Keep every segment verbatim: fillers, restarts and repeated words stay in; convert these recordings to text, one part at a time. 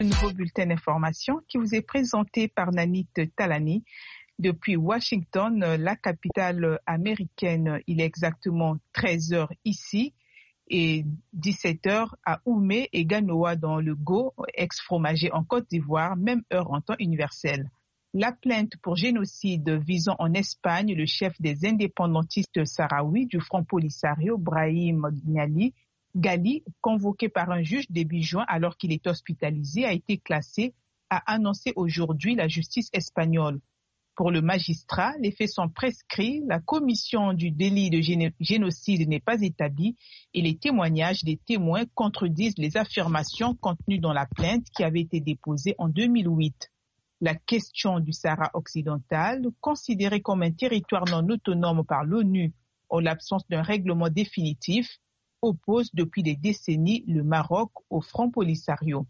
Un nouveau bulletin d'information qui vous est présenté par Nanit Talani depuis Washington, la capitale américaine. Il est exactement treize heures ici et dix-sept heures à Oumé et Ganoa dans le Go, ex-fromager en Côte d'Ivoire, même heure en temps universel. La plainte pour génocide visant en Espagne le chef des indépendantistes sahraouis du Front Polisario, Brahim Ghali, Ghali, convoqué par un juge début juin alors qu'il est hospitalisé, a été classé, a annoncé aujourd'hui la justice espagnole. Pour le magistrat, les faits sont prescrits, la commission du délit de génocide n'est pas établie et les témoignages des témoins contredisent les affirmations contenues dans la plainte qui avait été déposée en deux mille huit. La question du Sahara occidental, considérée comme un territoire non autonome par l'ONU en l'absence d'un règlement définitif, oppose depuis des décennies le Maroc au Front Polisario.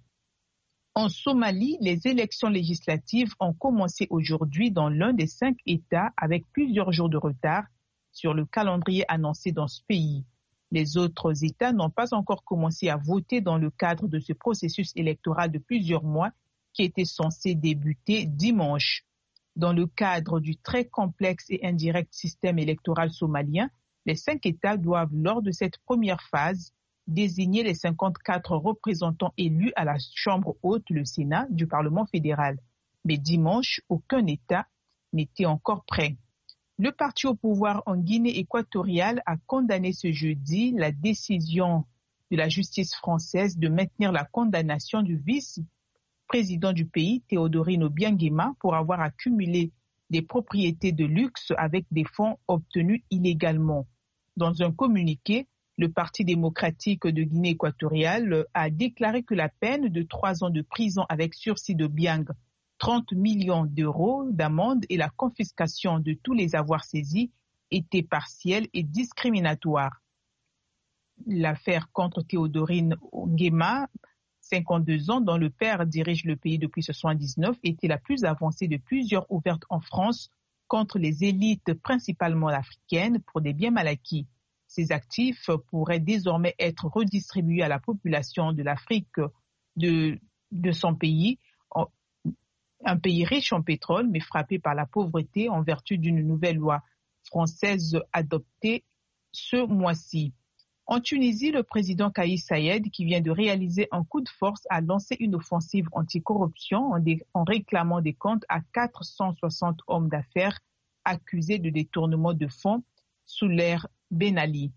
En Somalie, les élections législatives ont commencé aujourd'hui dans l'un des cinq États avec plusieurs jours de retard sur le calendrier annoncé dans ce pays. Les autres États n'ont pas encore commencé à voter dans le cadre de ce processus électoral de plusieurs mois qui était censé débuter dimanche. Dans le cadre du très complexe et indirect système électoral somalien, les cinq États doivent, lors de cette première phase, désigner les cinquante-quatre représentants élus à la Chambre haute, le Sénat, du Parlement fédéral. Mais dimanche, aucun État n'était encore prêt. Le parti au pouvoir en Guinée équatoriale a condamné ce jeudi la décision de la justice française de maintenir la condamnation du vice-président du pays, Théodorine Obiangema, pour avoir accumulé des propriétés de luxe avec des fonds obtenus illégalement. Dans un communiqué, le Parti démocratique de Guinée équatoriale a déclaré que la peine de trois ans de prison avec sursis de Biang, trente millions d'euros d'amende et la confiscation de tous les avoirs saisis étaient partielle et discriminatoire. L'affaire contre Théodorine Nguema, cinquante-deux ans, dont le père dirige le pays depuis soixante-dix-neuf, était la plus avancée de plusieurs ouvertes en France contre les élites principalement africaines pour des biens mal acquis. Ces actifs pourraient désormais être redistribués à la population de l'Afrique de, de son pays, un pays riche en pétrole mais frappé par la pauvreté en vertu d'une nouvelle loi française adoptée ce mois-ci. En Tunisie, le président Kais Saied, qui vient de réaliser un coup de force, a lancé une offensive anticorruption en, dé- en réclamant des comptes à quatre cent soixante hommes d'affaires accusés de détournement de fonds sous l'ère Ben Ali.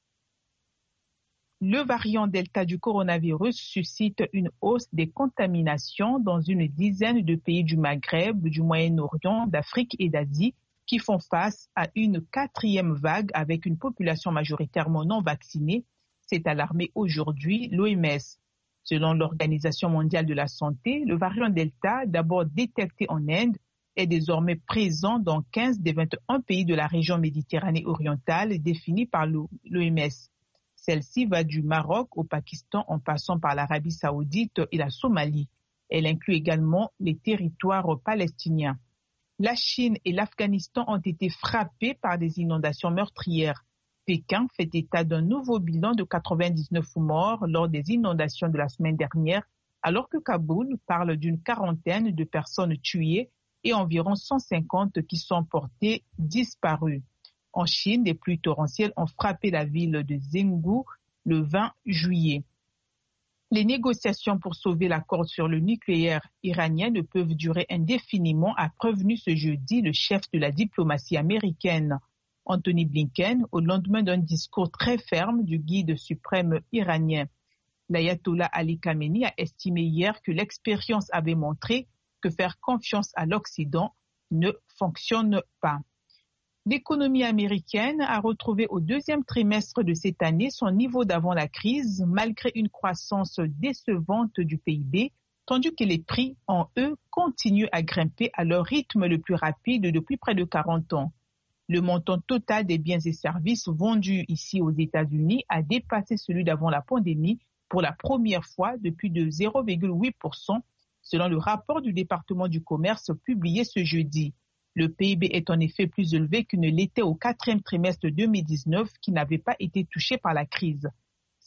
Le variant Delta du coronavirus suscite une hausse des contaminations dans une dizaine de pays du Maghreb, du Moyen-Orient, d'Afrique et d'Asie qui font face à une quatrième vague avec une population majoritairement non vaccinée, s'est alarmé aujourd'hui l'O M S. Selon l'Organisation mondiale de la santé, le variant Delta, d'abord détecté en Inde, est désormais présent dans quinze des vingt et un pays de la région Méditerranée orientale définie par l'O M S. Celle-ci va du Maroc au Pakistan en passant par l'Arabie saoudite et la Somalie. Elle inclut également les territoires palestiniens. La Chine et l'Afghanistan ont été frappés par des inondations meurtrières. Pékin fait état d'un nouveau bilan de quatre-vingt-dix-neuf morts lors des inondations de la semaine dernière, alors que Kaboul parle d'une quarantaine de personnes tuées et environ cent cinquante qui sont portées disparues. En Chine, des pluies torrentielles ont frappé la ville de Zhengzhou le vingt juillet. Les négociations pour sauver l'accord sur le nucléaire iranien ne peuvent durer indéfiniment, a prévenu ce jeudi le chef de la diplomatie américaine, Anthony Blinken, au lendemain d'un discours très ferme du guide suprême iranien. L'ayatollah Ali Khamenei a estimé hier que l'expérience avait montré que faire confiance à l'Occident ne fonctionne pas. L'économie américaine a retrouvé au deuxième trimestre de cette année son niveau d'avant la crise, malgré une croissance décevante du P I B, tandis que les prix en eux continuent à grimper à leur rythme le plus rapide depuis près de quarante ans. Le montant total des biens et services vendus ici aux États-Unis a dépassé celui d'avant la pandémie pour la première fois depuis de zéro virgule huit pour cent, selon le rapport du département du commerce publié ce jeudi. Le P I B est en effet plus élevé qu'il ne l'était au quatrième trimestre deux mille dix-neuf, qui n'avait pas été touché par la crise.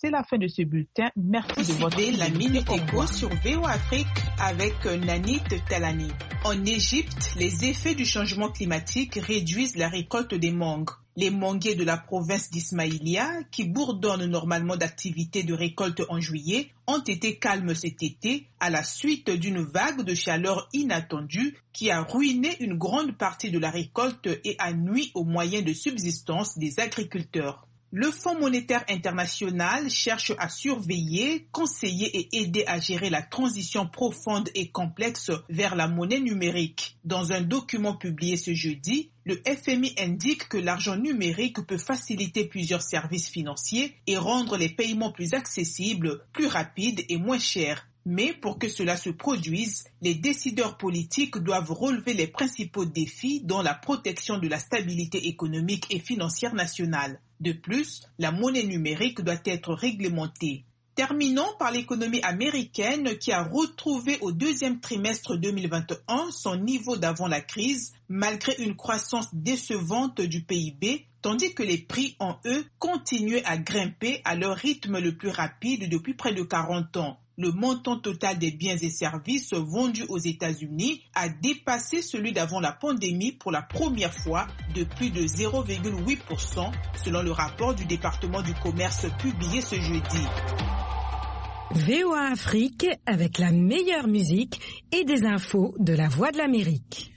c'est la fin de ce bulletin. Merci de votre écoute. La Minute Éco sur V O A Afrique avec Nanit Talani. En Égypte, les effets du changement climatique réduisent la récolte des mangues. Les manguiers de la province d'Ismaïlia, qui bourdonnent normalement d'activités de récolte en juillet, ont été calmes cet été à la suite d'une vague de chaleur inattendue qui a ruiné une grande partie de la récolte et a nui aux moyens de subsistance des agriculteurs. Le Fonds monétaire international cherche à surveiller, conseiller et aider à gérer la transition profonde et complexe vers la monnaie numérique. Dans un document publié ce jeudi, le F M I indique que l'argent numérique peut faciliter plusieurs services financiers et rendre les paiements plus accessibles, plus rapides et moins chers. Mais pour que cela se produise, les décideurs politiques doivent relever les principaux défis dont la protection de la stabilité économique et financière nationale. De plus, la monnaie numérique doit être réglementée. Terminons par l'économie américaine qui a retrouvé au deuxième trimestre deux mille vingt et un son niveau d'avant la crise, malgré une croissance décevante du P I B, tandis que les prix en eux continuaient à grimper à leur rythme le plus rapide depuis près de quarante ans. Le montant total des biens et services vendus aux États-Unis a dépassé celui d'avant la pandémie pour la première fois de plus de zéro virgule huit pour cent, selon le rapport du département du commerce publié ce jeudi. V O A Afrique avec la meilleure musique et des infos de la Voix de l'Amérique.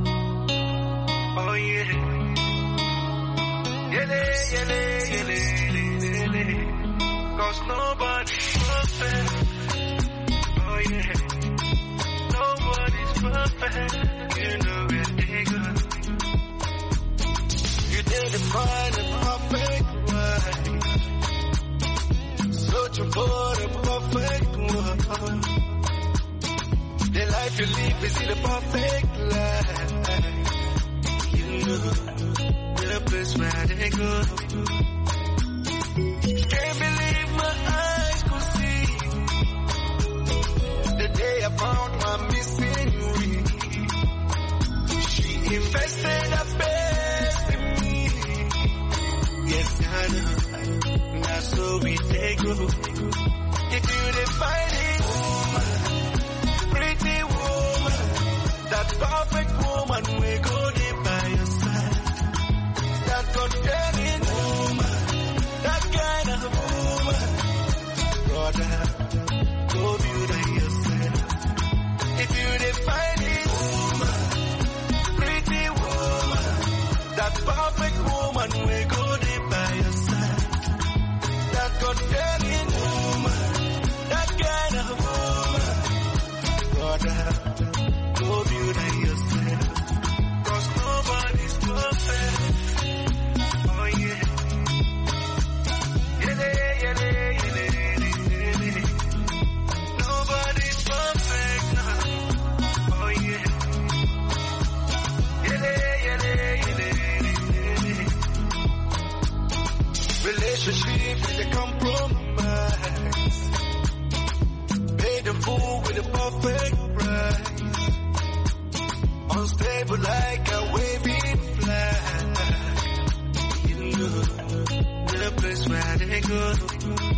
Oh yeah. Yele, yele, yele, yele. 'Cause nobody's perfect. Oh yeah. Nobody's perfect. You know it, nigga. You didn't find a perfect way. Searching for the perfect one. The life you live is the perfect life. You know the place where they go. Can't believe my eyes could see the day I found my missing ring. She invested her best in me. Yes, I know. That's so we take go. If you define it, woman, pretty woman, that perfect woman we go there by your side. That God-fearing woman, that kind of woman, brother, go beauty yourself. If you define it, woman, pretty woman, that perfect woman we go there by your side. That God-fearing woman, that kind of woman, brother, go beauty yourself. 'Cause nobody's perfect. Oh yeah. Yele, yele, yele, yele. Nobody's perfect now. Oh yeah. Yele, yele, yele, yele. Relationship is a compromise. Pay the fool with a perfect price. Unstable like a waving flag. You know the place where they go.